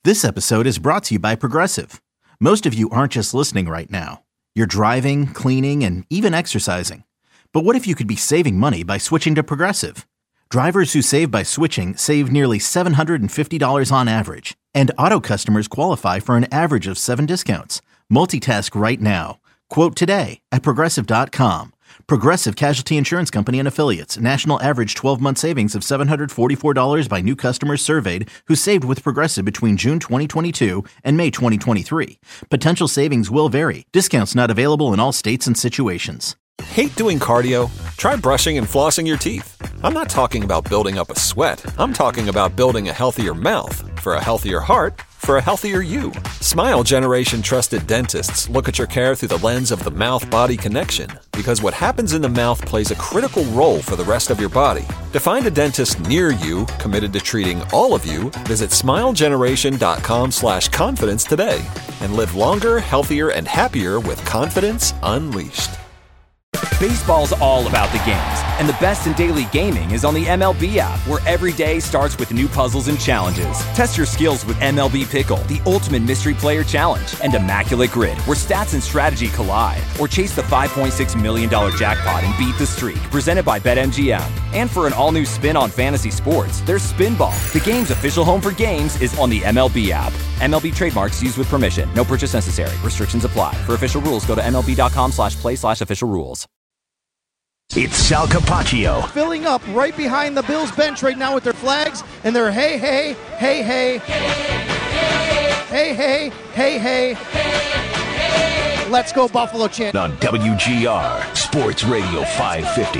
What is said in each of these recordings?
This episode is brought to you by Progressive. Most of you aren't just listening right now. You're driving, cleaning, and even exercising. But what if you could be saving money by switching to Progressive? Drivers who save by switching save nearly $750 on average. And auto customers qualify for an average of 7 discounts. Multitask right now. Quote today at Progressive.com. Progressive Casualty Insurance Company and Affiliates. National average 12-month savings of $744 by new customers surveyed who saved with Progressive between June 2022 and May 2023. Potential savings will vary. Discounts not available in all states and situations. Hate doing cardio? Try brushing and flossing your teeth. I'm not talking about building up a sweat. I'm talking about building a healthier mouth. For a healthier heart, for a healthier you. Smile Generation trusted dentists look at your care through the lens of the mouth-body connection, because what happens in the mouth plays a critical role for the rest of your body. To find a dentist near you committed to treating all of you, visit smilegeneration.com/confidence today and live longer, healthier, and happier with confidence unleashed. Baseball's all about the games, and the best in daily gaming is on the MLB app, where every day starts with new puzzles and challenges. Test your skills with MLB Pickle, the ultimate mystery player challenge, and Immaculate Grid, where stats and strategy collide. Or chase the $5.6 million jackpot and beat the streak, presented by BetMGM. And for an all-new spin on fantasy sports, there's Spinball. The game's official home for games is on the MLB app. MLB trademarks used with permission. No purchase necessary. Restrictions apply. For official rules, go to MLB.com/play/official rules. It's Sal Capaccio. Filling up right behind the Bills bench right now with their flags and their hey, hey, hey, hey, hey, hey, hey, hey, hey. Let's go Buffalo chant. On WGR Sports Radio 550.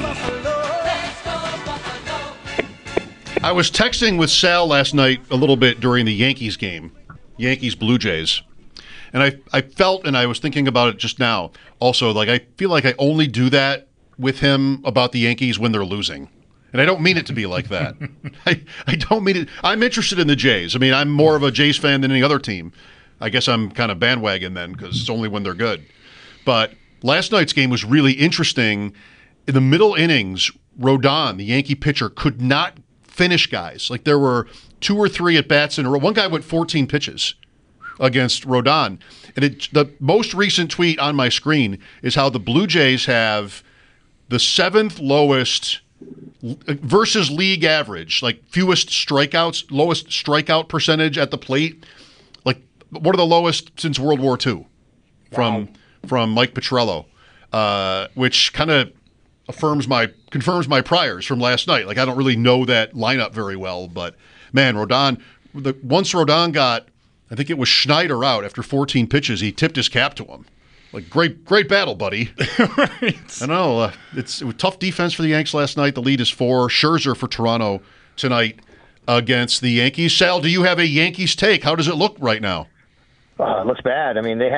I was texting with Sal last night a little bit during the Yankees game, Yankees-Blue Jays. And I felt, and I was thinking about it just now, also, like I feel like I only do that with him about the Yankees when they're losing. And I don't mean it to be like that. I don't mean it. I'm interested in the Jays. I mean, I'm more of a Jays fan than any other team. I guess I'm kind of bandwagon then because it's only when they're good. But last night's game was really interesting. In the middle innings, Rodon, the Yankee pitcher, could not finish guys. Like there were 2 or 3 at-bats in a row. One guy went 14 pitches against Rodon. And the most recent tweet on my screen is how the Blue Jays have the 7th lowest versus league average, like fewest strikeouts, lowest strikeout percentage at the plate. Like one of the lowest since World War II from Mike Petriello, which kind of confirms my priors from last night. Like I don't really know that lineup very well, but man, Rodon, once Rodon got, I think it was Schneider out after 14 pitches, he tipped his cap to him. Like, great battle, buddy. Right. I know. It was tough defense for the Yanks last night. The lead is 4. Scherzer for Toronto tonight against the Yankees. Sal, do you have a Yankees take? How does it look right now? It looks bad. I mean, they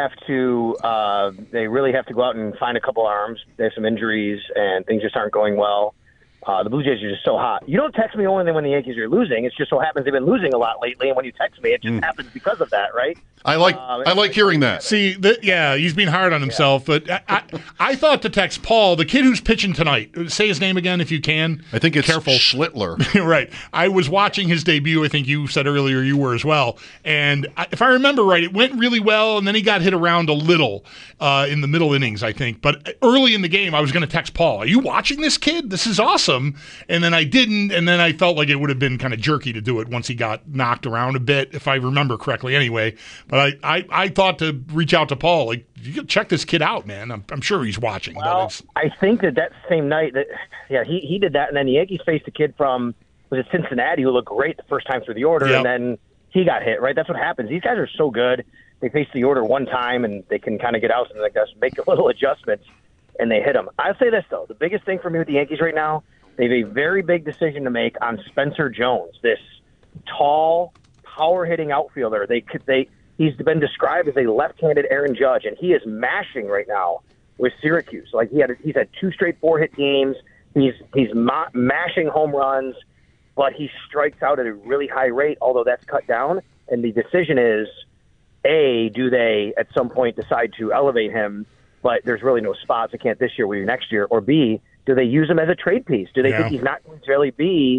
really have to go out and find a couple arms. They have some injuries, and things just aren't going well. The Blue Jays are just so hot. You don't text me only when the Yankees are losing. It just so happens they've been losing a lot lately, and when you text me, it just happens because of that, right? I like hearing that. See, he's being hard on himself, but I thought to text Paul, the kid who's pitching tonight. Say his name again if you can. I think it's Careful. Schlittler. Right. I was watching his debut. I think you said earlier you were as well. And if I remember right, it went really well, and then he got hit around a little in the middle innings, I think. But early in the game, I was going to text Paul, are you watching this kid? This is awesome. And then I didn't, and then I felt like it would have been kind of jerky to do it once he got knocked around a bit, if I remember correctly anyway. But I thought to reach out to Paul, like, you can check this kid out, man. I'm sure he's watching. Well, I think that same night, he did that, and then the Yankees faced a kid from, was it Cincinnati, who looked great the first time through the order, and then he got hit, right? That's what happens. These guys are so good. They face the order one time, and they can kind of get out and like make a little adjustments, and they hit them. I'll say this, though. The biggest thing for me with the Yankees right now, they have a very big decision to make on Spencer Jones, this tall, power-hitting outfielder. He's been described as a left-handed Aaron Judge, and he is mashing right now with Syracuse. Like he's had 2 straight 4-hit games. He's mashing home runs, but he strikes out at a really high rate, although that's cut down. And the decision is, A, do they at some point decide to elevate him, but there's really no spots. I can't this year, maybe next year. Or B, do they use him as a trade piece? Do they think he's not going to really be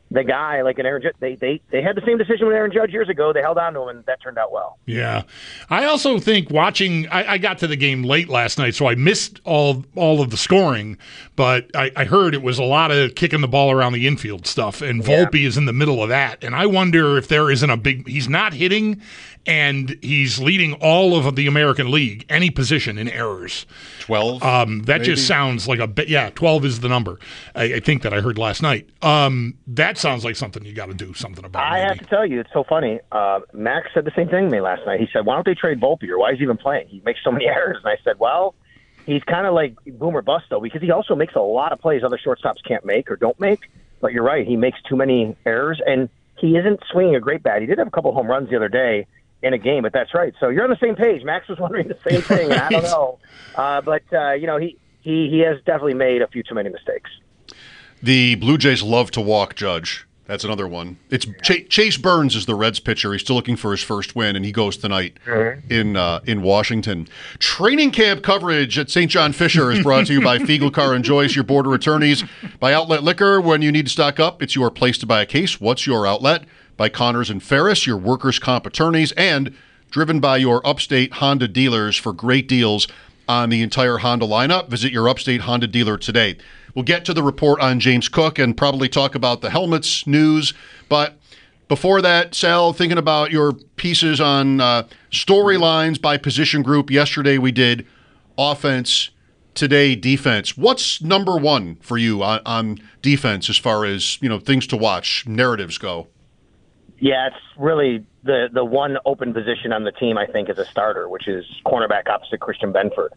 the guy like an Aaron Judge. They had the same decision with Aaron Judge years ago. They held on to him, and that turned out well. Yeah. I also think watching, I got to the game late last night, so I missed all of the scoring, but I heard it was a lot of kicking the ball around the infield stuff, and Volpe is in the middle of that. And I wonder if there isn't he's not hitting, and he's leading all of the American League, any position, in errors. 12? That maybe? just sounds like 12 is the number. I think that I heard last night. That sounds like something you got to do something about. I have to tell you, it's so funny. Max said the same thing to me last night. He said, why don't they trade Volpe, or why is he even playing? He makes so many errors. And I said, well, he's kind of like boom or bust, though, because he also makes a lot of plays other shortstops can't make or don't make. But you're right, he makes too many errors, and he isn't swinging a great bat. He did have a couple home runs the other day in a game, but that's right. So you're on the same page. Max was wondering the same thing, and I don't know. But he has definitely made a few too many mistakes. The Blue Jays love to walk Judge. That's another one. It's Chase Burns is the Reds pitcher. He's still looking for his first win, and he goes tonight in Washington. Training camp coverage at St. John Fisher is brought to you by Fiegel Car and Joyce, your border attorneys. By Outlet Liquor, when you need to stock up, it's your place to buy a case. What's your outlet? By Connors and Ferris, your workers' comp attorneys, and driven by your Upstate Honda dealers for great deals on the entire Honda lineup. Visit your Upstate Honda dealer today. We'll get to the report on James Cook and probably talk about the helmets news. But before that, Sal, thinking about your pieces on storylines by position group. Yesterday we did offense, today defense. What's number one for you on defense as far as things to watch, narratives go? Yeah, it's really the one open position on the team, I think, as a starter, which is cornerback opposite Christian Benford.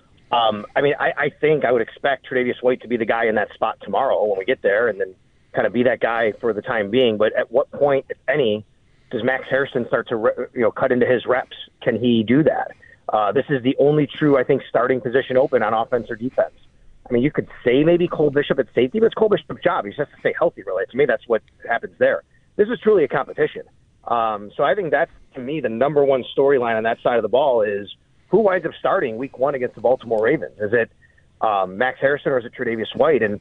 I think I would expect Tre'Davious White to be the guy in that spot tomorrow when we get there, and then kind of be that guy for the time being. But at what point, if any, does Max Harrison start to cut into his reps? Can he do that? This is the only true, I think, starting position open on offense or defense. I mean, you could say maybe Cole Bishop at safety, but it's Cole Bishop's job. He just has to stay healthy, really. To me, that's what happens there. This is truly a competition. So I think that's, to me, the number one storyline on that side of the ball is who winds up starting week one against the Baltimore Ravens. Is it Max Harrison or is it Tre'Davious White? And,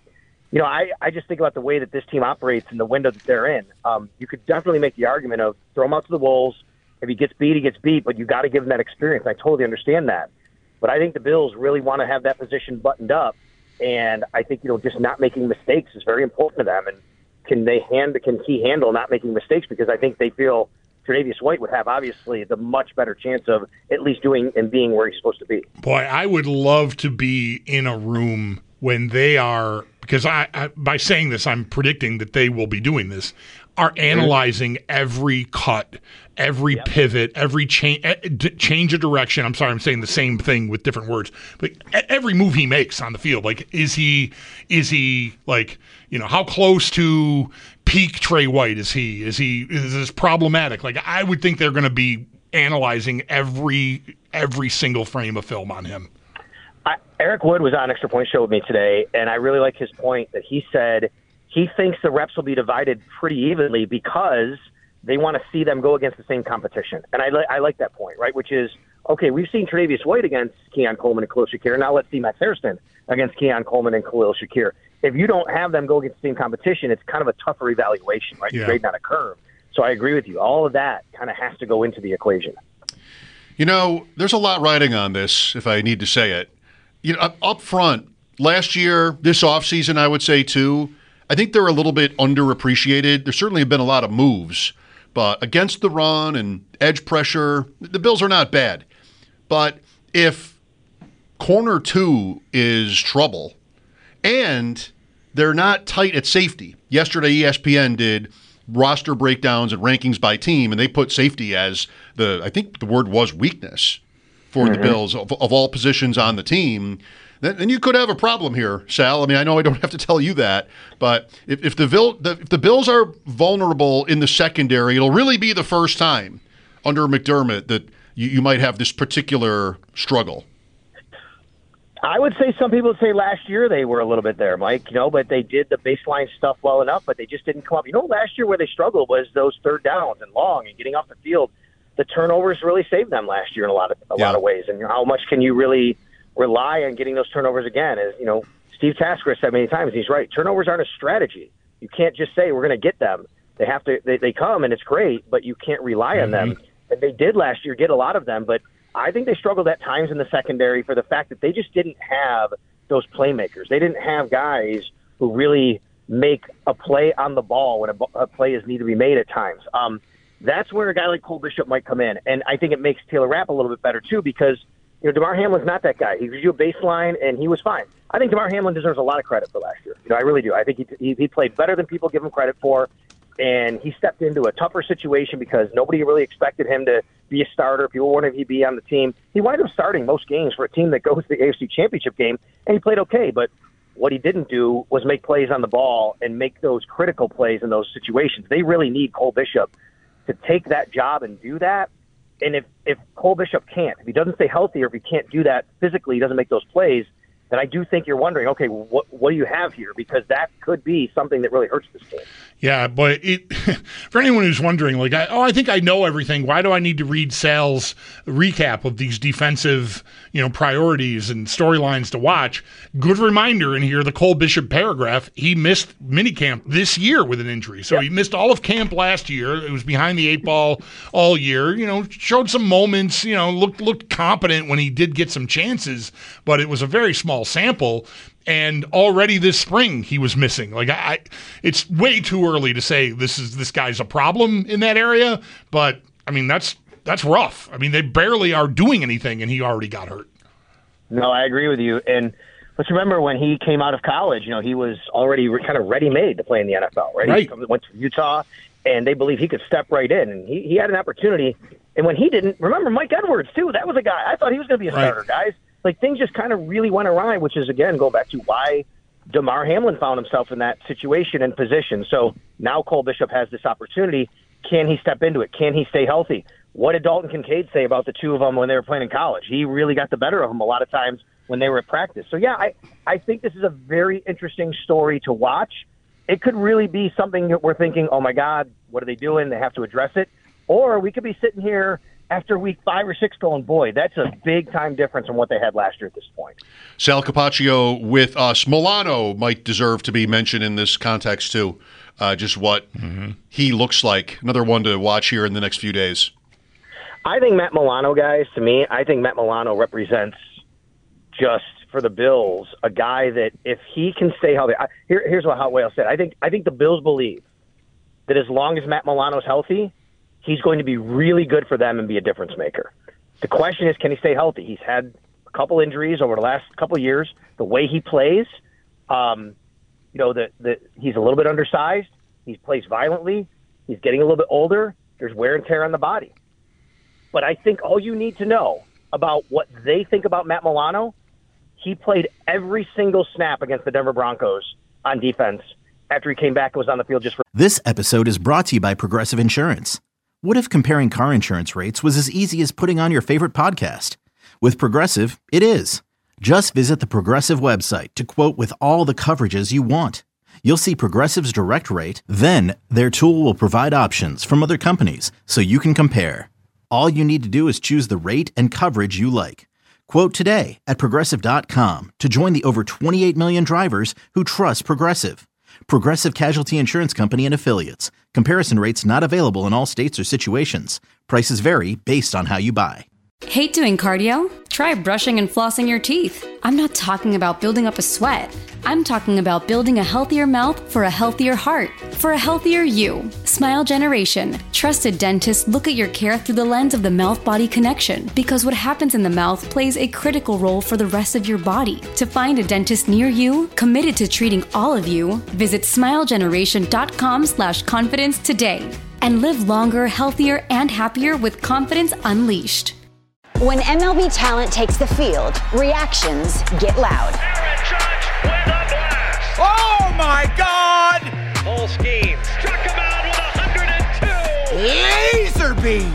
I just think about the way that this team operates and the window that they're in. You could definitely make the argument of throw him out to the Wolves. If he gets beat, he gets beat, but you got to give him that experience. I totally understand that. But I think the Bills really want to have that position buttoned up. And I think, just not making mistakes is very important to them. And can he handle not making mistakes? Because I think they feel Tre'Davious White would have obviously the much better chance of at least doing and being where he's supposed to be. Boy, I would love to be in a room when they are, because I by saying this, I'm predicting that they will be doing this, are analyzing every cut, every pivot, every change of direction. I'm sorry, I'm saying the same thing with different words. But every move he makes on the field, like, is he like, how close to peak Trey White is he? Is this problematic? Like, I would think they're going to be analyzing every single frame of film on him. Eric Wood was on Extra Point Show with me today, and I really like his point that he said he thinks the reps will be divided pretty evenly because they want to see them go against the same competition. And I like that point, right? Which is, okay, we've seen Tre'Davious White against Keon Coleman and Khalil Shakir. Now let's see Max Harrison against Keon Coleman and Khalil Shakir. If you don't have them go against the same competition, it's kind of a tougher evaluation, right? You're grading on a curve. So I agree with you. All of that kind of has to go into the equation. There's a lot riding on this, if I need to say it. Up front, last year, this offseason, I would say, too, I think they're a little bit underappreciated. There certainly have been a lot of moves, but against the run and edge pressure, the Bills are not bad. But if corner 2 is trouble and they're not tight at safety, yesterday ESPN did roster breakdowns and rankings by team, and they put safety as I think the word was weakness for the Bills of all positions on the team, then you could have a problem here, Sal. I mean, I know I don't have to tell you that, but if the Bills are vulnerable in the secondary, it'll really be the first time under McDermott that you might have this particular struggle. I would say some people would say last year they were a little bit there, Mike, but they did the baseline stuff well enough, but they just didn't come up. Last year where they struggled was those third downs and long and getting off the field. The turnovers really saved them last year in a lot of ways. And how much can you really rely on getting those turnovers again? As Steve Tasker said many times, he's right. Turnovers aren't a strategy. You can't just say we're going to get them. They have to. They come, and it's great, but you can't rely on them. And they did last year get a lot of them, but I think they struggled at times in the secondary for the fact that they just didn't have those playmakers. They didn't have guys who really make a play on the ball when a play is needed to be made at times. That's where a guy like Cole Bishop might come in, and I think it makes Taylor Rapp a little bit better too because Damar Hamlin's not that guy. He gives you a baseline, and he was fine. I think Damar Hamlin deserves a lot of credit for last year. I really do. I think he played better than people give him credit for. And he stepped into a tougher situation because nobody really expected him to be a starter. People wanted him to be on the team. He wound up starting most games for a team that goes to the AFC Championship game, and he played okay. But what he didn't do was make plays on the ball and make those critical plays in those situations. They really need Cole Bishop to take that job and do that. And if Cole Bishop can't, if he doesn't stay healthy or if he can't do that physically, he doesn't make those plays, then I do think you're wondering, okay, what do you have here? Because that could be something that really hurts this team. Yeah, but for anyone who's wondering, I think I know everything. Why do I need to read Sal's recap of these defensive, priorities and storylines to watch? Good reminder in here, the Cole Bishop paragraph. He missed minicamp this year with an injury, so he missed all of camp last year. It was behind the 8 ball all year. Showed some moments. Looked competent when he did get some chances, but it was a very small sample. And already this spring he was missing. It's way too early to say this guy's a problem in that area. But I mean that's rough. I mean they barely are doing anything, and he already got hurt. No, I agree with you. And let's remember when he came out of college, he was already kind of ready-made to play in the NFL, right? He went to Utah, and they believed he could step right in, and he had an opportunity. And when he didn't, remember Mike Edwards too. That was a guy I thought he was going to be a starter, guys. Things just kind of really went awry, which is, again, go back to why Damar Hamlin found himself in that situation and position. So now Cole Bishop has this opportunity. Can he step into it? Can he stay healthy? What did Dalton Kincaid say about the two of them when they were playing in college? He really got the better of them a lot of times when they were at practice. So, yeah, I think this is a very interesting story to watch. It could really be something that we're thinking, oh, my God, what are they doing? They have to address it. Or we could be sitting here after week 5 or 6 going, boy, that's a big-time difference from what they had last year at this point. Sal Capaccio with us. Milano might deserve to be mentioned in this context, too. Just what he looks like. Another one to watch here in the next few days. I think Matt Milano, guys, to me, I think Matt Milano represents just for the Bills a guy that if he can stay healthy. Here's what Hot Whale said. I think the Bills believe that as long as Matt Milano's healthy, he's going to be really good for them and be a difference maker. The question is, can he stay healthy? He's had a couple injuries over the last couple of years. The way he plays, he's a little bit undersized. He plays violently. He's getting a little bit older. There's wear and tear on the body. But I think all you need to know about what they think about Matt Milano, he played every single snap against the Denver Broncos on defense after he came back and was on the field just for. This episode is brought to you by Progressive Insurance. What if comparing car insurance rates was as easy as putting on your favorite podcast? With Progressive, it is. Just visit the Progressive website to quote with all the coverages you want. You'll see Progressive's direct rate, then their tool will provide options from other companies so you can compare. All you need to do is choose the rate and coverage you like. Quote today at Progressive.com to join the over 28 million drivers who trust Progressive. Progressive Casualty Insurance Company and Affiliates. Comparison rates not available in all states or situations. Prices vary based on how you buy. Hate doing cardio? Try brushing and flossing your teeth. I'm not talking about building up a sweat. I'm talking about building a healthier mouth for a healthier heart, for a healthier you. Smile Generation. Trusted dentists look at your care through the lens of the mouth-body connection because what happens in the mouth plays a critical role for the rest of your body. To find a dentist near you, committed to treating all of you, visit smilegeneration.com/confidence today and live longer, healthier, and happier with confidence unleashed. When MLB talent takes the field, reactions get loud. Aaron Judge with a blast. Oh my God! Full scheme. Struck him out with 102. Laser beam.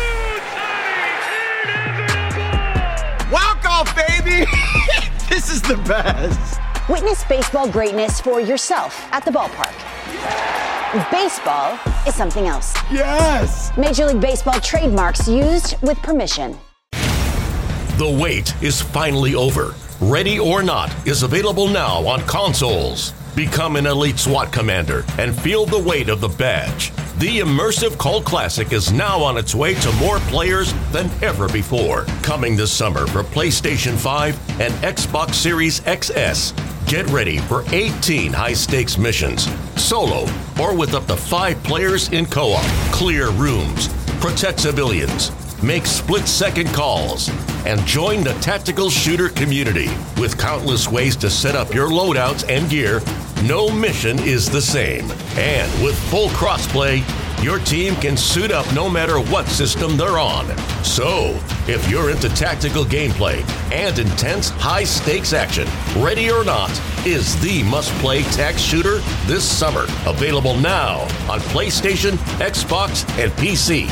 Inevitable. Walk off, baby. This is the best. Witness baseball greatness for yourself at the ballpark. Baseball is something else. Yes. Major League Baseball trademarks used with permission. The wait is finally over. Ready or Not is available now on consoles. Become an elite SWAT commander and feel the weight of the badge. The immersive Cult Classic is now on its way to more players than ever before. Coming this summer for PlayStation 5 and Xbox Series XS. Get ready for 18 high-stakes missions, solo or with up to 5 players in co-op. Clear rooms, protect civilians, make split-second calls, and join the tactical shooter community. With countless ways to set up your loadouts and gear, no mission is the same. And with full crossplay, your team can suit up no matter what system they're on. So, if you're into tactical gameplay and intense high-stakes action, Ready or Not is the must-play tac shooter this summer. Available now on PlayStation, Xbox, and PC.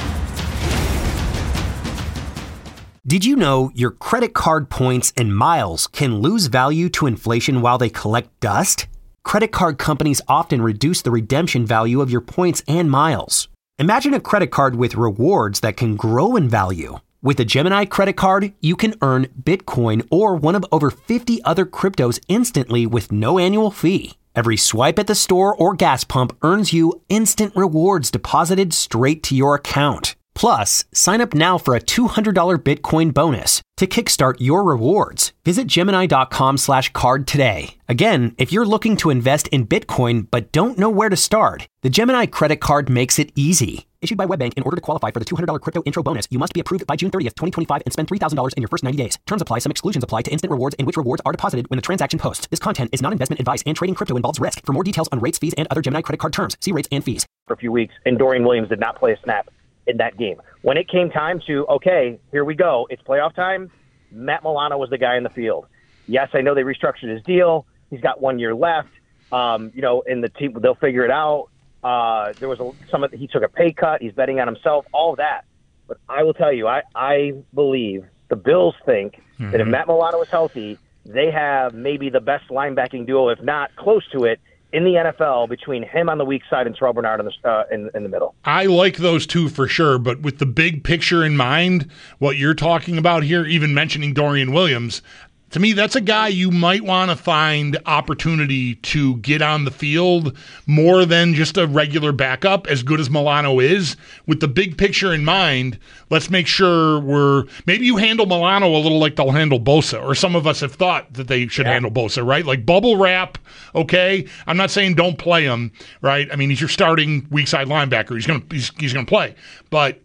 Did you know your credit card points and miles can lose value to inflation while they collect dust? Credit card companies often reduce the redemption value of your points and miles. Imagine a credit card with rewards that can grow in value. With a Gemini credit card, you can earn Bitcoin or one of over 50 other cryptos instantly with no annual fee. Every swipe at the store or gas pump earns you instant rewards deposited straight to your account. Plus, sign up now for a $200 Bitcoin bonus to kickstart your rewards. Visit Gemini.com/card today. Again, if you're looking to invest in Bitcoin but don't know where to start, the Gemini credit card makes it easy. Issued by WebBank, in order to qualify for the $200 crypto intro bonus, you must be approved by June 30th, 2025 and spend $3,000 in your first 90 days. Terms apply. Some exclusions apply to instant rewards and which rewards are deposited when the transaction posts. This content is not investment advice and trading crypto involves risk. For more details on rates, fees, and other Gemini credit card terms, see rates and fees. For a few weeks, and Dorian Williams did not play a snap in that game. When it came time to, okay, here we go, it's playoff time, Matt Milano was the guy in the field. Yes, I know they restructured his deal. He's got 1 year left. In the team, they'll figure it out. There was he took a pay cut. He's betting on himself, all of that. But I will tell you, I believe the Bills think that if Matt Milano is healthy, they have maybe the best linebacking duo, if not close to it, in the NFL between him on the weak side and Terrell Bernard in the middle. I like those two for sure, but with the big picture in mind, what you're talking about here, even mentioning Dorian Williams, to me, that's a guy you might want to find opportunity to get on the field more than just a regular backup, as good as Milano is. With the big picture in mind, let's make sure maybe you handle Milano a little like they'll handle Bosa, or some of us have thought that they should handle Bosa, right? Like bubble wrap, okay? I'm not saying don't play him, right? I mean, he's your starting weak side linebacker. He's gonna play, but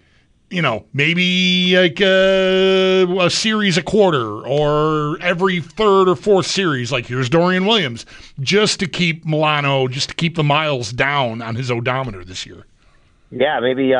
maybe like a series a quarter or every third or fourth series, like here's Dorian Williams, just to keep Milano, just to keep the miles down on his odometer this year. Yeah, maybe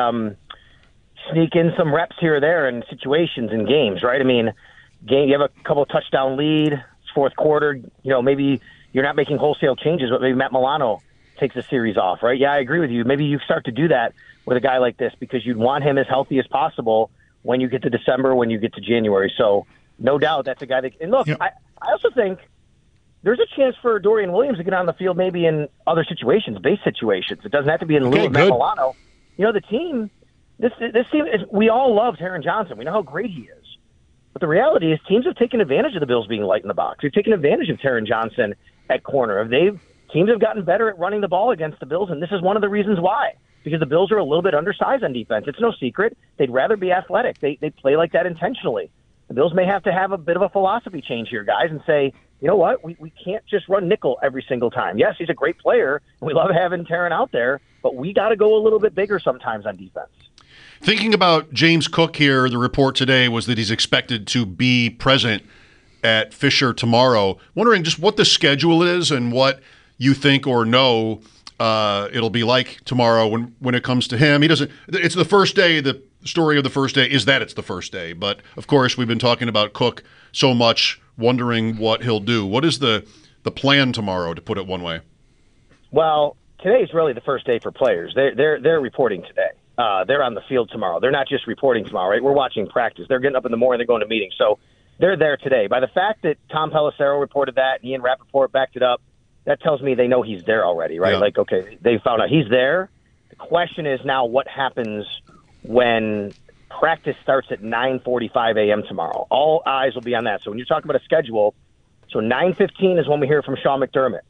sneak in some reps here or there in situations in games, right? I mean, you have a couple of touchdown lead, it's fourth quarter, maybe you're not making wholesale changes, but maybe Matt Milano takes a series off, right? Yeah, I agree with you. Maybe you start to do that with a guy like this because you'd want him as healthy as possible when you get to December, when you get to January. So no doubt that's a guy that – and look, I also think there's a chance for Dorian Williams to get on the field maybe in other situations, base situations. It doesn't have to be in lieu of Matt Milano. The team – this team is – we all love Taron Johnson. We know how great he is. But the reality is teams have taken advantage of the Bills being light in the box. They've taken advantage of Taron Johnson at corner. Teams have gotten better at running the ball against the Bills, and this is one of the reasons why. Because the Bills are a little bit undersized on defense. It's no secret. They'd rather be athletic. They play like that intentionally. The Bills may have to have a bit of a philosophy change here, guys, and say, you know what, we can't just run nickel every single time. Yes, he's a great player, and we love having Taron out there, but we got to go a little bit bigger sometimes on defense. Thinking about James Cook here, the report today was that he's expected to be present at Fisher tomorrow. Wondering just what the schedule is and what you think or know it'll be like tomorrow when it comes to him. It's the first day. The story of the first day is that it's the first day. But, of course, we've been talking about Cook so much, wondering what he'll do. What is the plan tomorrow, to put it one way? Well, today's really the first day for players. They're reporting today. They're on the field tomorrow. They're not just reporting tomorrow, right? We're watching practice. They're getting up in the morning. They're going to meetings. So they're there today. By the fact that Tom Pelissero reported that, Ian Rappaport backed it up, that tells me they know he's there already, right? Yeah. Like, okay, they found out he's there. The question is now what happens when practice starts at 9:45 a.m. tomorrow. All eyes will be on that. So when you're talking about a schedule, so 9:15 is when we hear from Sean McDermott.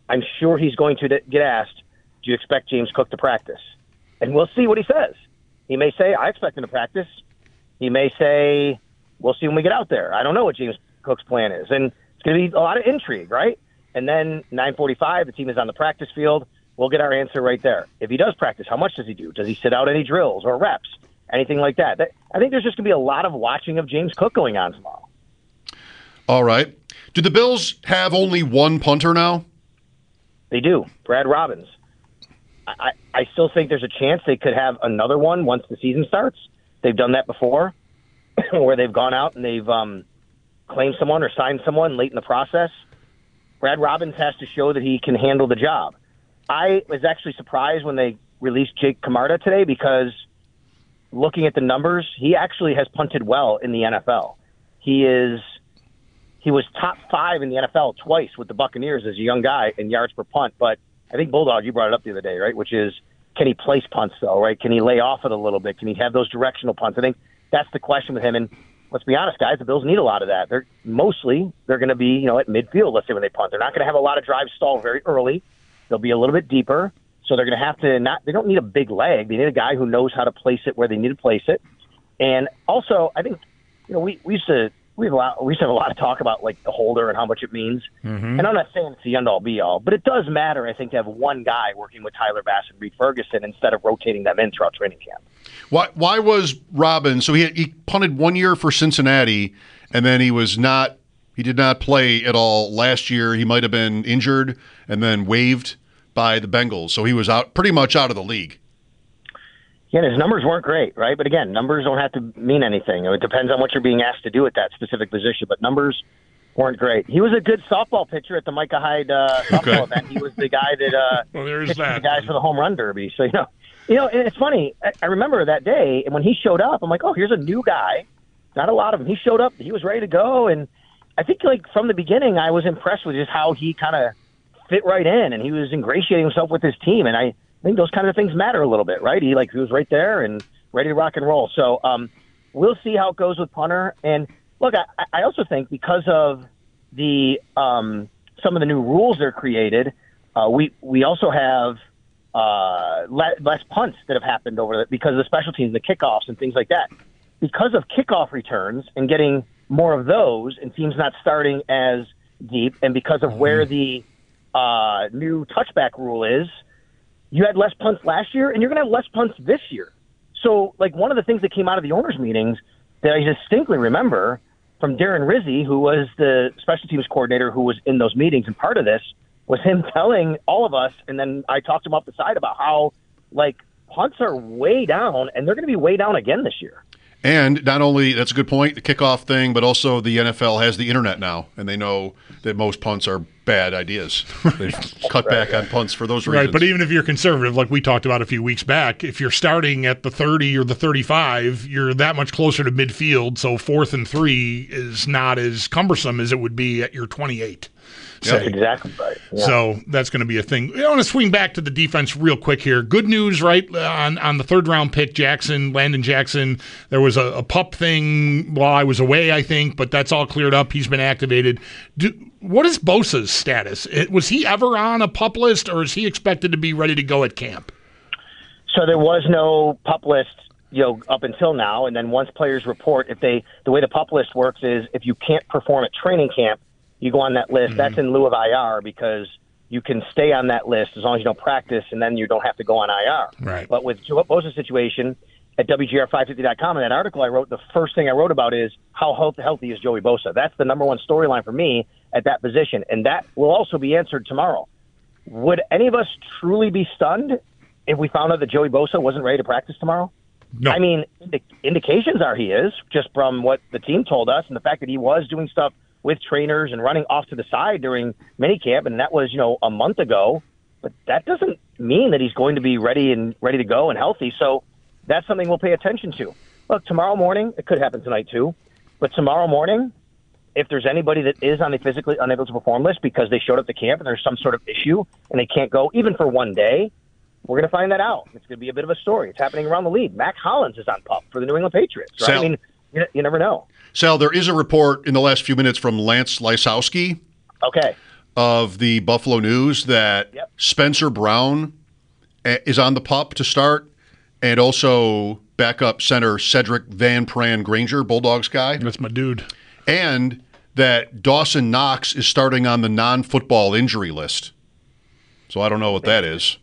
I'm sure he's going to get asked, do you expect James Cook to practice? And we'll see what he says. He may say, I expect him to practice. He may say, we'll see when we get out there. I don't know what James Cook's plan is. And it's going to be a lot of intrigue, right? And then 9:45, the team is on the practice field. We'll get our answer right there. If he does practice, how much does he do? Does he sit out any drills or reps? Anything like that? I think there's just going to be a lot of watching of James Cook going on tomorrow. All right. Do the Bills have only one punter now? They do. Brad Robbins. I still think there's a chance they could have another one once the season starts. They've done that before where they've gone out and they've claimed someone or signed someone late in the process. Brad Robbins has to show that he can handle the job. I was actually surprised when they released Jake Camarda today because looking at the numbers, he actually has punted well in the NFL. He was top 5 in the NFL twice with the Buccaneers as a young guy in yards per punt. But I think, Bulldog, you brought it up the other day, right, which is can he place punts, though, right? Can he lay off it a little bit? Can he have those directional punts? I think that's the question with him. And let's be honest, guys, the Bills need a lot of that. They're going to be, at midfield, let's say, when they punt. They're not going to have a lot of drives stall very early. They'll be a little bit deeper. So they're going to have to they don't need a big leg. They need a guy who knows how to place it where they need to place it. And also, I think, we used to have a lot of talk about like the holder and how much it means. Mm-hmm. And I'm not saying it's the end all be all, but it does matter, I think, to have one guy working with Tyler Bass and Reed Ferguson instead of rotating them in throughout training camp. Why was Robbins? So he punted 1 year for Cincinnati, and then he did not play at all last year. He might have been injured and then waived by the Bengals. So he was pretty much out of the league. Yeah, his numbers weren't great, right? But again, numbers don't have to mean anything. It depends on what you're being asked to do at that specific position. But numbers weren't great. He was a good softball pitcher at the Micah Hyde softball event. He was the guy that pitched the guys for the home run derby. So and it's funny. I remember that day, and when he showed up, I'm like, oh, here's a new guy. Not a lot of them. He showed up. He was ready to go, and I think from the beginning, I was impressed with just how he kind of fit right in, and he was ingratiating himself with his team, and I think those kind of things matter a little bit, right? He was right there and ready to rock and roll. So we'll see how it goes with punter. And look, I also think because of the some of the new rules that are created, we also have less punts that have happened because of the special teams, the kickoffs and things like that. Because of kickoff returns and getting more of those and teams not starting as deep, and because of where the new touchback rule is, you had less punts last year, and you're going to have less punts this year. So, one of the things that came out of the owners' meetings that I distinctly remember from Darren Rizzi, who was the special teams coordinator who was in those meetings, and part of this was him telling all of us, and then I talked to him off the side about how, punts are way down, and they're going to be way down again this year. And not only, that's a good point, the kickoff thing, but also the NFL has the internet now, and they know that most punts are bad ideas. They've cut back on punts for those reasons. Right, but even if you're conservative, like we talked about a few weeks back, if you're starting at the 30 or the 35, you're that much closer to midfield, so 4th and 3 is not as cumbersome as it would be at your 28. That's exactly right. Yeah. So that's going to be a thing. I want to swing back to the defense real quick here. Good news, right? On the 3rd round pick, Landon Jackson, there was a pup thing while I was away, I think, but that's all cleared up. He's been activated. What is Bosa's status? Was he ever on a pup list, or is he expected to be ready to go at camp? So there was no pup list, up until now. And then once players report, the way the pup list works is if you can't perform at training camp, you go on that list. That's in lieu of IR because you can stay on that list as long as you don't practice, and then you don't have to go on IR. Right. But with Joe Bosa's situation at WGR550.com, in that article I wrote, the first thing I wrote about is how healthy is Joey Bosa. That's the number one storyline for me at that position, and that will also be answered tomorrow. Would any of us truly be stunned if we found out that Joey Bosa wasn't ready to practice tomorrow? No. I mean, the indications are he is, just from what the team told us, and the fact that he was doing stuff with trainers and running off to the side during minicamp, and that was, a month ago. But that doesn't mean that he's going to be ready to go and healthy. So that's something we'll pay attention to. Look, tomorrow morning, it could happen tonight too, but tomorrow morning, if there's anybody that is on the physically unable to perform list because they showed up to camp and there's some sort of issue and they can't go even for one day, we're going to find that out. It's going to be a bit of a story. It's happening around the league. Mac Hollins is on PUP for the New England Patriots. Right? Sal, I mean, you never know. Sal, there is a report in the last few minutes from Lance Lysowski. Okay. of the Buffalo News that Spencer Brown is on the PUP to start, and also backup center Cedric Van Pran Granger, Bulldogs guy. That's my dude. And that Dawson Knox is starting on the non-football injury list. So I don't know what that is.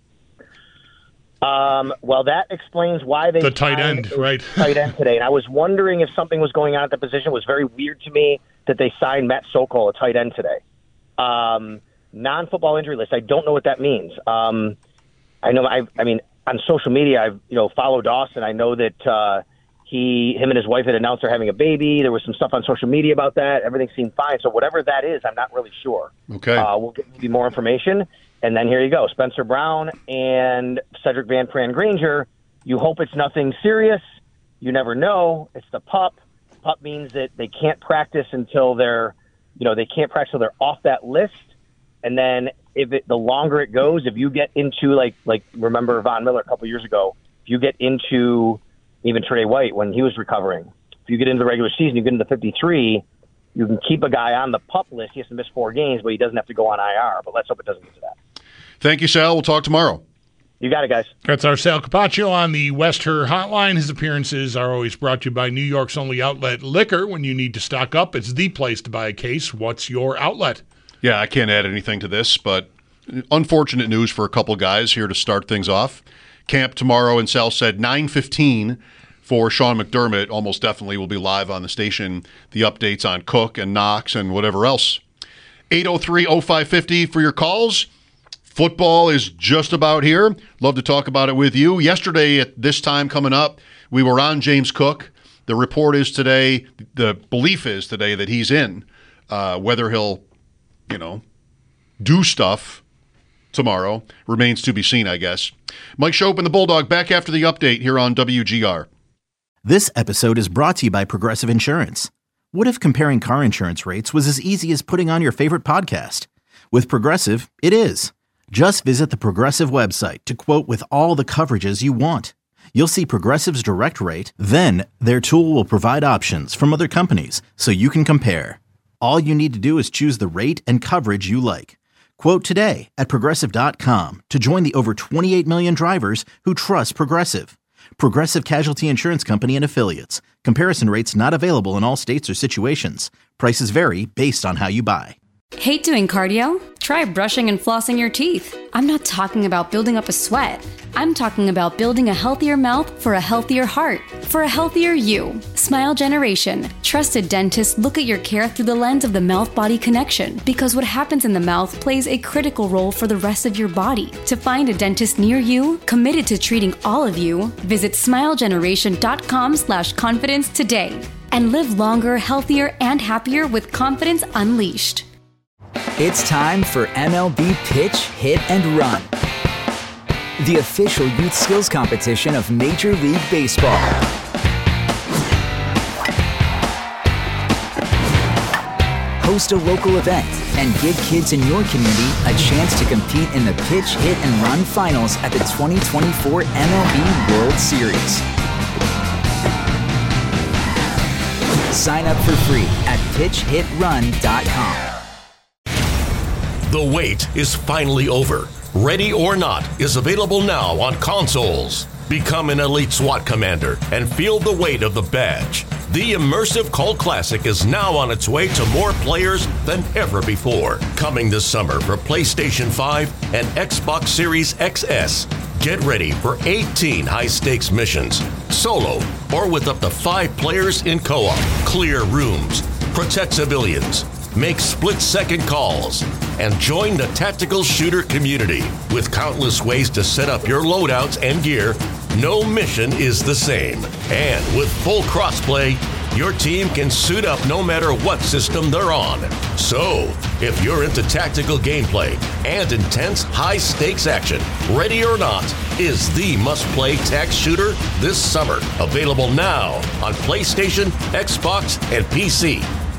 Well, that explains why they the tight end, right? Tight end today. And I was wondering if something was going on at the position. It was very weird to me that they signed Matt Sokol, a tight end, today. Non-football injury list. I don't know what that means. I know. I mean, on social media, I've followed Dawson. I know that him and his wife had announced they're having a baby. There was some stuff on social media about that. Everything seemed fine. So whatever that is, I'm not really sure. Okay. We'll get maybe more information. And then here you go, Spencer Brown and Cedric Van Pran Granger. You hope it's nothing serious. You never know. It's the PUP. PUP means that they can't practice until they're off that list. And then the longer it goes, if you get into like remember Von Miller a couple years ago, if you get into even Trey White when he was recovering, if you get into the regular season, you get into 53, you can keep a guy on the PUP list. He has to miss 4 games, but he doesn't have to go on IR. But let's hope it doesn't get to that. Thank you, Sal. We'll talk tomorrow. You got it, guys. That's our Sal Capaccio on the West Her Hotline. His appearances are always brought to you by New York's only outlet, Liquor. When you need to stock up, it's the place to buy a case. What's your outlet? Yeah, I can't add anything to this, but unfortunate news for a couple guys here to start things off. Camp tomorrow, and Sal said 9:15 for Sean McDermott. Almost definitely will be live on the station. The updates on Cook and Knox and whatever else. 803-0550 for your calls. Football is just about here. Love to talk about it with you. Yesterday at this time coming up, we were on James Cook. The report is today, the belief is today that he's in. Whether he'll, do stuff tomorrow remains to be seen, I guess. Mike Schopp and the Bulldog back after the update here on WGR. This episode is brought to you by Progressive Insurance. What if comparing car insurance rates was as easy as putting on your favorite podcast? With Progressive, it is. Just visit the Progressive website to quote with all the coverages you want. You'll see Progressive's direct rate, then their tool will provide options from other companies so you can compare. All you need to do is choose the rate and coverage you like. Quote today at Progressive.com to join the over 28 million drivers who trust Progressive. Progressive Casualty Insurance Company and Affiliates. Comparison rates not available in all states or situations. Prices vary based on how you buy. Hate doing cardio? Try brushing and flossing your teeth. I'm not talking about building up a sweat. I'm talking about building a healthier mouth for a healthier heart, for a healthier you. Smile Generation. Trusted dentists look at your care through the lens of the mouth-body connection, because what happens in the mouth plays a critical role for the rest of your body. To find a dentist near you, committed to treating all of you, visit smilegeneration.com/confidence today and live longer, healthier, and happier with confidence unleashed. It's time for MLB Pitch, Hit, and Run, the official youth skills competition of Major League Baseball. Host a local event and give kids in your community a chance to compete in the Pitch, Hit, and Run finals at the 2024 MLB World Series. Sign up for free at pitchhitrun.com. The wait is finally over. Ready or Not is available now on consoles. Become an elite SWAT commander and feel the weight of the badge. The immersive Cult Classic is now on its way to more players than ever before. Coming this summer for PlayStation 5 and Xbox Series XS. Get ready for 18 high-stakes missions, solo or with up to 5 players in co-op. Clear rooms, protect civilians, make split-second calls, and join the tactical shooter community. With countless ways to set up your loadouts and gear, no mission is the same. And with full crossplay, your team can suit up no matter what system they're on. So, if you're into tactical gameplay and intense high-stakes action, Ready or Not is the must-play tac shooter this summer. Available now on PlayStation, Xbox, and PC.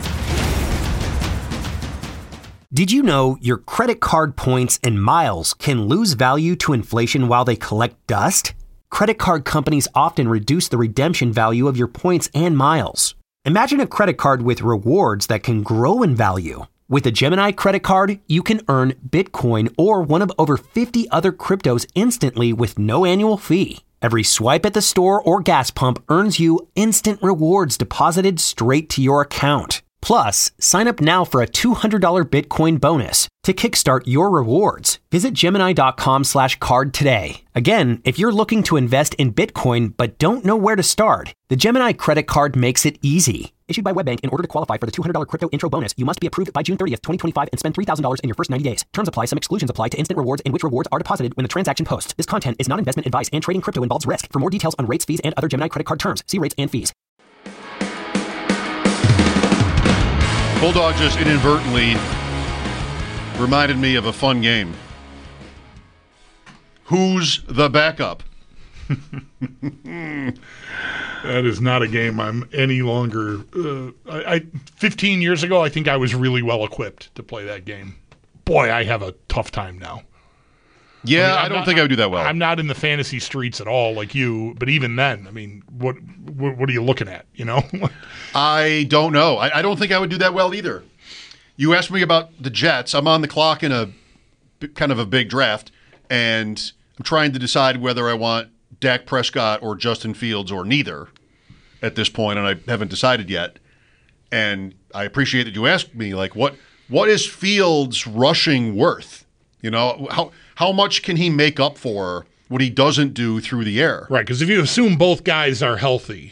Did you know your credit card points and miles can lose value to inflation while they collect dust? Credit card companies often reduce the redemption value of your points and miles. Imagine a credit card with rewards that can grow in value. With a Gemini credit card, you can earn Bitcoin or one of over 50 other cryptos instantly with no annual fee. Every swipe at the store or gas pump earns you instant rewards deposited straight to your account. Plus, sign up now for a $200 Bitcoin bonus. To kickstart your rewards, visit Gemini.com/card today. Again, if you're looking to invest in Bitcoin but don't know where to start, the Gemini credit card makes it easy. Issued by WebBank, in order to qualify for the $200 crypto intro bonus, you must be approved by June 30th, 2025 and spend $3,000 in your first 90 days. Terms apply. Some exclusions apply to instant rewards in which rewards are deposited when the transaction posts. This content is not investment advice and trading crypto involves risk. For more details on rates, fees, and other Gemini credit card terms, see rates and fees. Bulldog just inadvertently reminded me of a fun game. Who's the backup? That is not a game I'm any longer. 15 years ago, I think I was really well equipped to play that game. Boy, I have a tough time now. Yeah, I don't think I would do that well. I'm not in the fantasy streets at all like you, but even then, I mean, what are you looking at, you know? I don't know. I don't think I would do that well either. You asked me about the Jets. I'm on the clock in a kind of a big draft, and I'm trying to decide whether I want Dak Prescott or Justin Fields or neither at this point, and I haven't decided yet. And I appreciate that you asked me, like, what is Fields rushing worth? You know, how much can he make up for what he doesn't do through the air? Right, because if you assume both guys are healthy,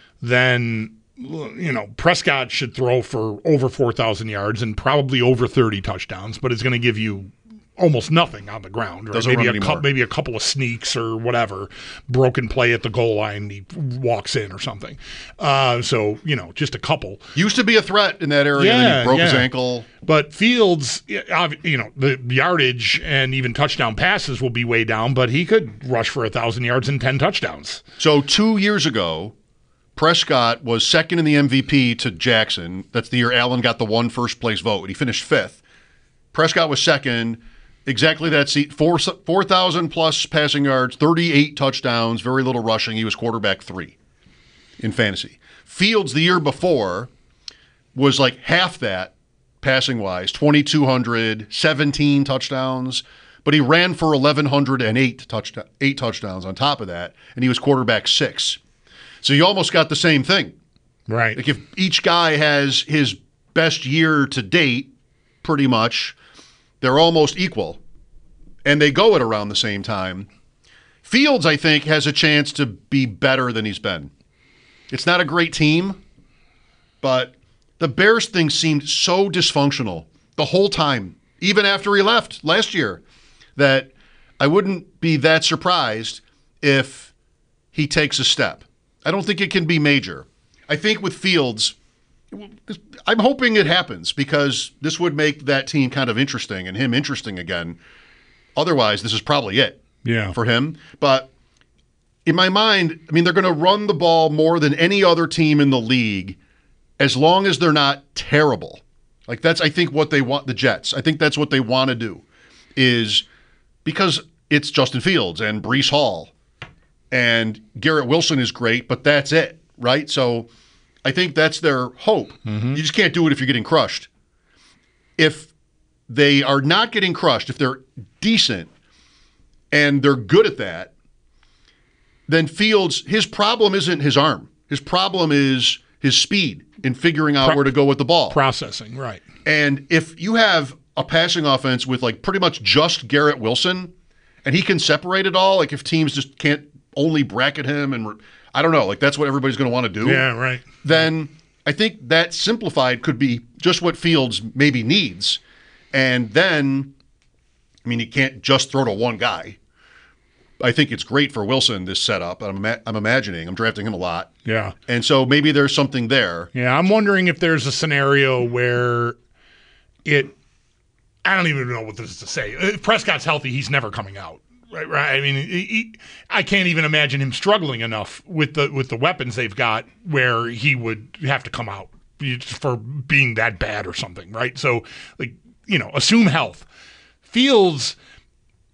then, you know, Prescott should throw for over 4,000 yards and probably over 30 touchdowns, but it's going to give you almost nothing on the ground. Right? Maybe a couple of sneaks or whatever, broken play at the goal line, he walks in or something. So, you know, just a couple. Used to be a threat in that area, and then he broke his ankle. But Fields, you know, the yardage and even touchdown passes will be way down, but he could rush for 1,000 yards and 10 touchdowns. So 2 years ago, Prescott was second in the MVP to Jackson. That's the year Allen got the one first-place vote. He finished fifth. Prescott was second. Exactly that seat, 4,000 plus passing yards, 38 touchdowns, very little rushing. He was quarterback 3 in fantasy. Fields the year before was like half that passing-wise, 2,200, 17 touchdowns, but he ran for 1,108 touchdowns on top of that, and he was quarterback 6. So you almost got the same thing. Right. Like if each guy has his best year to date, pretty much, they're almost equal, and they go at around the same time. Fields, I think, has a chance to be better than he's been. It's not a great team, but the Bears thing seemed so dysfunctional the whole time, even after he left last year, that I wouldn't be that surprised if he takes a step. I don't think it can be major. I think with Fields, I'm hoping it happens because this would make that team kind of interesting and him interesting again. Otherwise, this is probably it for him. But in my mind, I mean, they're going to run the ball more than any other team in the league as long as they're not terrible. Like that's, I think, what they want, the Jets. I think that's what they want to do is because it's Justin Fields and Breece Hall and Garrett Wilson is great, but that's it, right? So I think that's their hope. Mm-hmm. You just can't do it if you're getting crushed. If they are not getting crushed, if they're decent and they're good at that, then Fields, his problem isn't his arm. His problem is his speed in figuring out where to go with the ball. Processing, right. And if you have a passing offense with like pretty much just Garrett Wilson and he can separate it all, like if teams just can't only bracket him and I don't know, like that's what everybody's going to want to do. Yeah, right. Then I think that simplified could be just what Fields maybe needs. And then, I mean, you can't just throw to one guy. I think it's great for Wilson, this setup. I'm imagining. I'm drafting him a lot. Yeah. And so maybe there's something there. Yeah, I'm wondering if there's a scenario where I don't even know what this is to say. If Prescott's healthy, he's never coming out. Right. I mean, I can't even imagine him struggling enough with the weapons they've got where he would have to come out for being that bad or something, right? So, like, you know, assume health. Fields,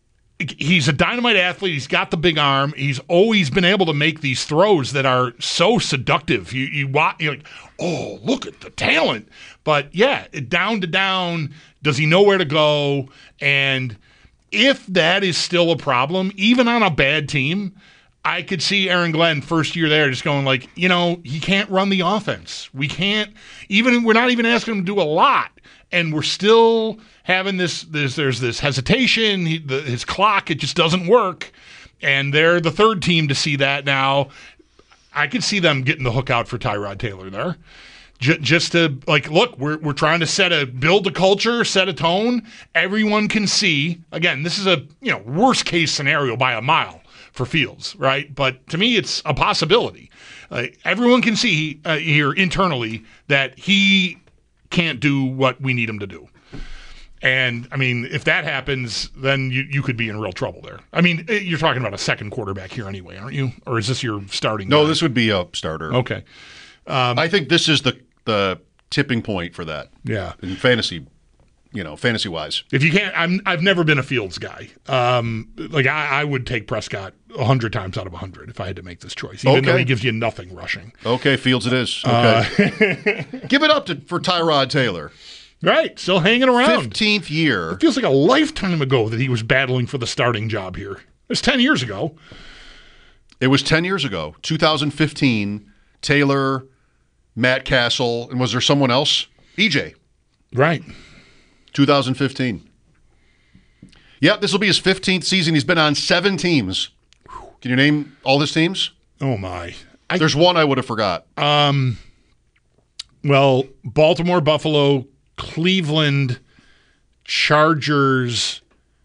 he's a dynamite athlete. He's got the big arm. He's always been able to make these throws that are so seductive. You're like, oh, look at the talent. But yeah, down to down, does he know where to go? And if that is still a problem, even on a bad team, I could see Aaron Glenn first year there just going like, he can't run the offense. We're not even asking him to do a lot. And we're still having there's this hesitation. His clock, it just doesn't work. And they're the third team to see that now. I could see them getting the hook out for Tyrod Taylor there. Just to, like, look, we're trying to build a culture, set a tone. Everyone can see. Again, this is a worst case scenario by a mile for Fields, right? But to me, it's a possibility. Everyone can see here internally that he can't do what we need him to do. And, I mean, if that happens, then you could be in real trouble there. I mean, you're talking about a second quarterback here anyway, aren't you? Or is this your starting guy? No, this would be a starter. Okay. I think this is the tipping point for that. Yeah. In fantasy, fantasy-wise. If you can't, I've never been a Fields guy. I would take Prescott 100 times out of 100 if I had to make this choice, even though he gives you nothing rushing. Okay, Fields it is. Okay. Give it up for Tyrod Taylor. Right, still hanging around. 15th year. It feels like a lifetime ago that he was battling for the starting job here. It was 10 years ago. It was 10 years ago, 2015. Taylor, Matt Castle, and was there someone else? EJ. Right. 2015. Yeah, this will be his 15th season. He's been on 7 teams. Can you name all his teams? Oh, my. There's one I would have forgot. Well, Baltimore, Buffalo, Cleveland, Chargers,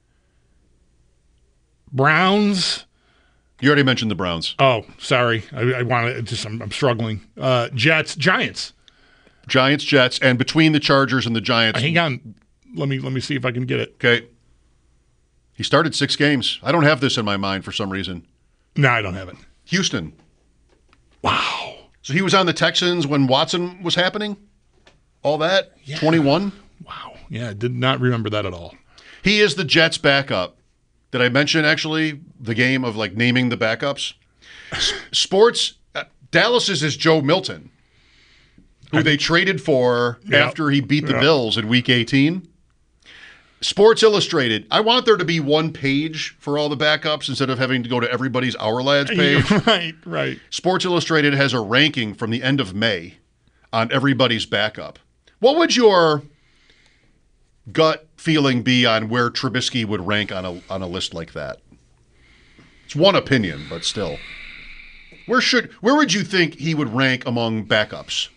Browns. You already mentioned the Browns. Oh, sorry. I want to I'm struggling. Jets, Giants. Giants, Jets, and between the Chargers and the Giants. Hang on. Let me see if I can get it. Okay. He started 6 games. I don't have this in my mind for some reason. No, I don't have it. Houston. Wow. So he was on the Texans when Watson was happening? All that? Yeah. 21? Wow. Yeah, I did not remember that at all. He is the Jets' backup. Did I mention, actually, the game of, naming the backups? Sports, Dallas is Joe Milton, who they traded for after he beat the Bills in Week 18. Sports Illustrated, I want there to be one page for all the backups instead of having to go to everybody's Our Lads page. Right. Sports Illustrated has a ranking from the end of May on everybody's backup. What would your gut feeling be on where Trubisky would rank on a list like that? It's one opinion, but still. Where would you think he would rank among backups?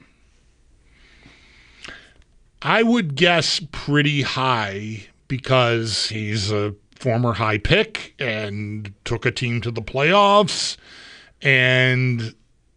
I would guess pretty high because he's a former high pick and took a team to the playoffs. And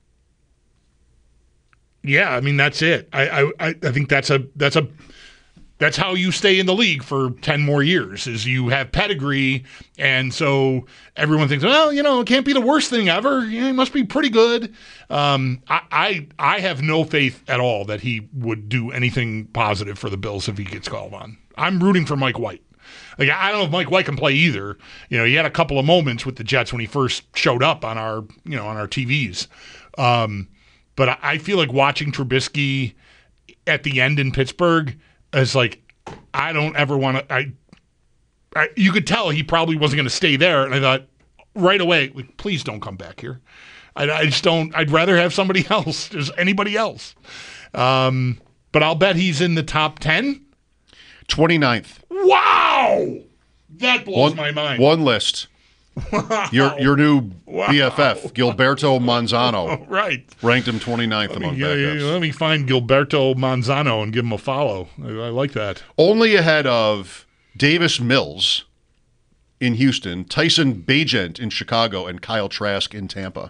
yeah, I mean, that's it. I think that's how you stay in the league for 10 more years, is you have pedigree. And so everyone thinks, well, it can't be the worst thing ever. Yeah, he must be pretty good. I have no faith at all that he would do anything positive for the Bills if he gets called on. I'm rooting for Mike White. I don't know if Mike White can play either. He had a couple of moments with the Jets when he first showed up on our TVs. But I feel like watching Trubisky at the end in Pittsburgh is like, I don't ever want to. You could tell he probably wasn't going to stay there, and I thought right away, please don't come back here. I just don't. I'd rather have somebody else, just anybody else. But I'll bet he's in the top 10. 29th. Wow, that blows my mind. One list. Wow. Your new BFF, Gilberto Manzano. Right. Ranked him 29th among backups. Let me find Gilberto Manzano and give him a follow. I like that. Only ahead of Davis Mills in Houston, Tyson Bagent in Chicago, and Kyle Trask in Tampa.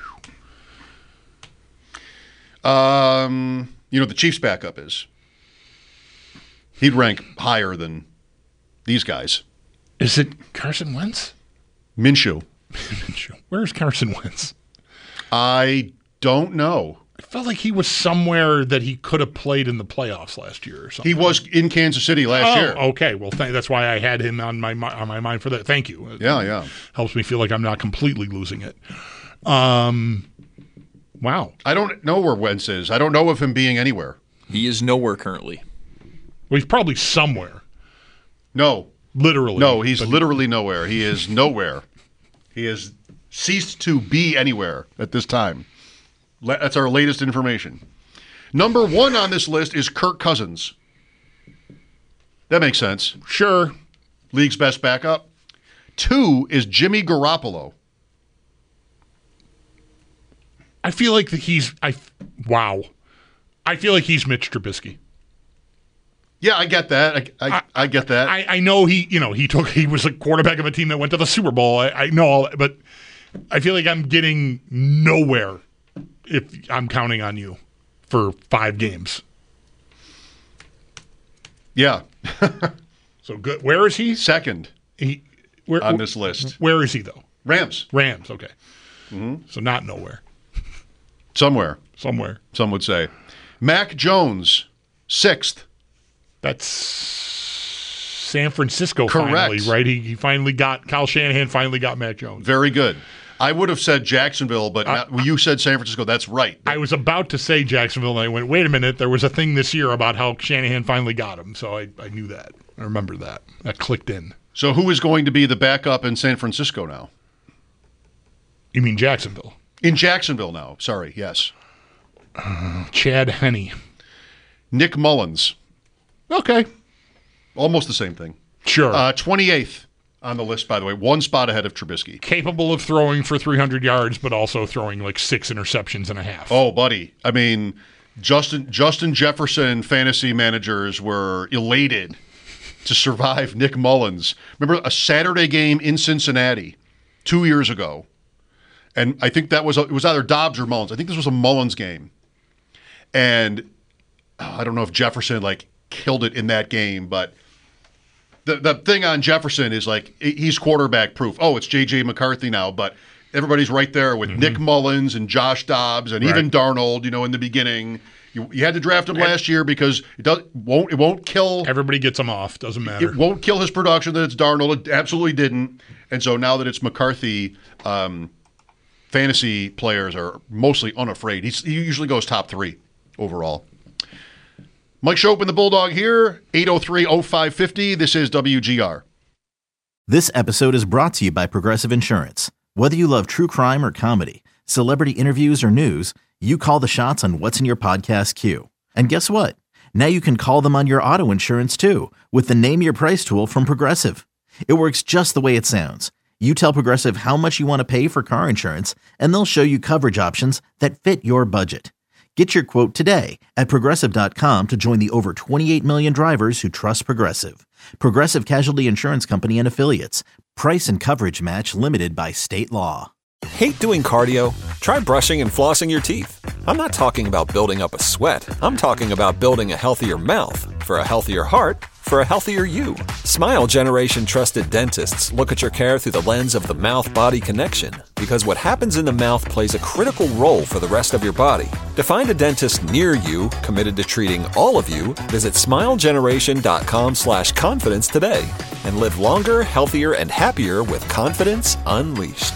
The Chiefs' backup is. He'd rank higher than these guys. Is it Carson Wentz? Minshew. Where's Carson Wentz? I don't know. I felt like he was somewhere that he could have played in the playoffs last year or something. He was in Kansas City last year. Okay. Well, that's why I had him on my mind for that. Thank you. Yeah. Helps me feel like I'm not completely losing it. Wow. I don't know where Wentz is. I don't know of him being anywhere. He is nowhere currently. Well, he's probably somewhere. No. Literally. No, he's literally nowhere. He is nowhere. He has ceased to be anywhere at this time. That's our latest information. Number 1 on this list is Kirk Cousins. That makes sense. Sure. League's best backup. 2 is Jimmy Garoppolo. I feel like wow. I feel like he's Mitch Trubisky. Yeah, I get that. I get that. I know he was a quarterback of a team that went to the Super Bowl. I know all, but I feel like I'm getting nowhere if I'm counting on you for 5 games. Yeah. So good. Where is he? Second on this list. Where is he, though? Rams. Okay. Mm-hmm. So not nowhere. Somewhere. Some would say. Mac Jones, 6th. That's San Francisco. Correct. Finally, right? He finally got Kyle Shanahan. Finally got Mac Jones. Very good. I would have said Jacksonville, but you said San Francisco. That's right. I was about to say Jacksonville, and I went, wait a minute. There was a thing this year about how Shanahan finally got him, so I knew that. I remember that. That clicked in. So who is going to be the backup in San Francisco now? You mean Jacksonville? In Jacksonville now. Sorry. Yes. Chad Henne. Nick Mullins. Okay. Almost the same thing. Sure. 28th on the list, by the way. 1 spot ahead of Trubisky. Capable of throwing for 300 yards, but also throwing like 6 interceptions and a half. Oh, buddy. I mean, Justin Jefferson fantasy managers were elated to survive Nick Mullins. Remember a Saturday game in Cincinnati 2 years ago? And I think it was either Dobbs or Mullins. I think this was a Mullins game. And I don't know if Jefferson killed it in that game, but the thing on Jefferson is he's quarterback proof. Oh, it's J.J. McCarthy now, but everybody's right there with Nick Mullins and Josh Dobbs and even Darnold, in the beginning. You had to draft him last year because it won't kill. Everybody gets him off. Doesn't matter. It won't kill his production that it's Darnold. It absolutely didn't. And so now that it's McCarthy, fantasy players are mostly unafraid. He usually goes top 3 overall. Mike Schopp and the Bulldog here, 803-0550. This is WGR. This episode is brought to you by Progressive Insurance. Whether you love true crime or comedy, celebrity interviews or news, you call the shots on what's in your podcast queue. And guess what? Now you can call them on your auto insurance too with the Name Your Price tool from Progressive. It works just the way it sounds. You tell Progressive how much you want to pay for car insurance, and they'll show you coverage options that fit your budget. Get your quote today at Progressive.com to join the over 28 million drivers who trust Progressive. Progressive Casualty Insurance Company and Affiliates. Price and coverage match limited by state law. Hate doing cardio? Try brushing and flossing your teeth. I'm not talking about building up a sweat. I'm talking about building a healthier mouth. For a healthier heart, for a healthier you. Smile Generation trusted dentists look at your care through the lens of the mouth-body connection, because what happens in the mouth plays a critical role for the rest of your body. To find a dentist near you committed to treating all of you, visit smilegeneration.com/confidence today and live longer, healthier, and happier with confidence unleashed.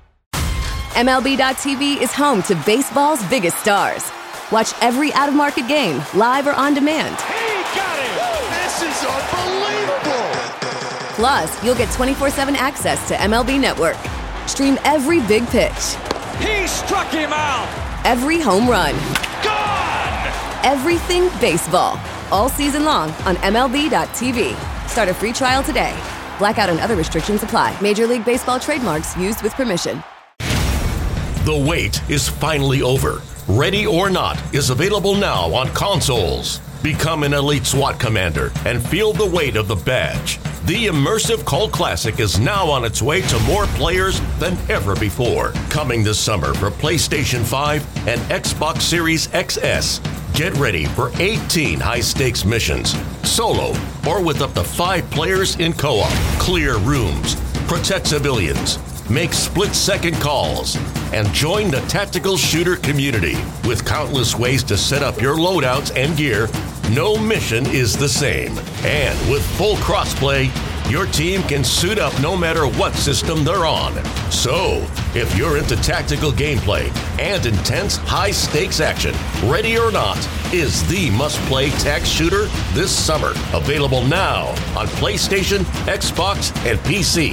MLB.tv is home to baseball's biggest stars. Watch every out-of-market game, live or on demand. He got it! This is unbelievable! Plus, you'll get 24/7 access to MLB Network. Stream every big pitch. He struck him out! Every home run. Gone! Everything baseball. All season long on MLB.tv. Start a free trial today. Blackout and other restrictions apply. Major League Baseball trademarks used with permission. The wait is finally over. Ready or Not is available now on consoles. Become an elite SWAT commander and feel the weight of the badge. The immersive Cult Classic is now on its way to more players than ever before. Coming this summer for PlayStation 5 and Xbox Series XS. Get ready for 18 high-stakes missions, solo or with up to 5 players in co-op. Clear rooms, protect civilians, make split-second calls, and join the tactical shooter community. With countless ways to set up your loadouts and gear, no mission is the same. And with full crossplay, your team can suit up no matter what system they're on. So, if you're into tactical gameplay and intense high-stakes action, Ready or Not is the must-play tac shooter this summer. Available now on PlayStation, Xbox, and PC.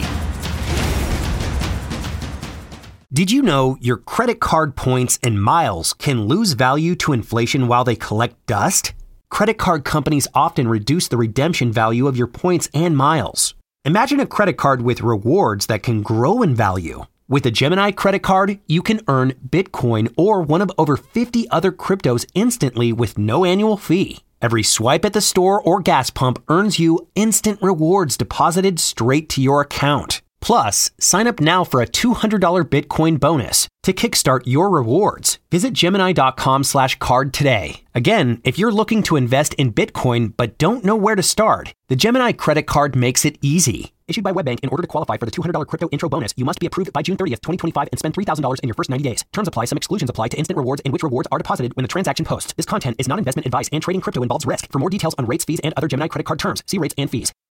Did you know your credit card points and miles can lose value to inflation while they collect dust? Credit card companies often reduce the redemption value of your points and miles. Imagine a credit card with rewards that can grow in value. With a Gemini credit card, you can earn Bitcoin or one of over 50 other cryptos instantly with no annual fee. Every swipe at the store or gas pump earns you instant rewards deposited straight to your account. Plus, sign up now for a $200 Bitcoin bonus. To kickstart your rewards, visit Gemini.com/card today. Again, if you're looking to invest in Bitcoin but don't know where to start, the Gemini credit card makes it easy. Issued by WebBank, in order to qualify for the $200 crypto intro bonus, you must be approved by June 30th, 2025 and spend $3,000 in your first 90 days. Terms apply. Some exclusions apply to instant rewards and which rewards are deposited when the transaction posts. This content is not investment advice and trading crypto involves risk. For more details on rates, fees, and other Gemini credit card terms, see rates and fees.